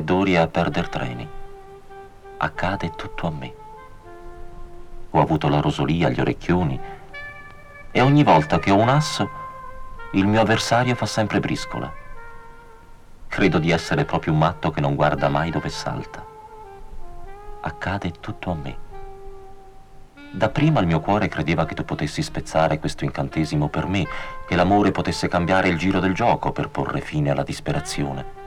raffreddori e a perder treni. Accade tutto a me. Ho avuto la rosolia, gli orecchioni, e ogni volta che ho un asso, il mio avversario fa sempre briscola. Credo di essere proprio un matto che non guarda mai dove salta. Accade tutto a me. Dapprima il mio cuore credeva che tu potessi spezzare questo incantesimo per me, che l'amore potesse cambiare il giro del gioco per porre fine alla disperazione.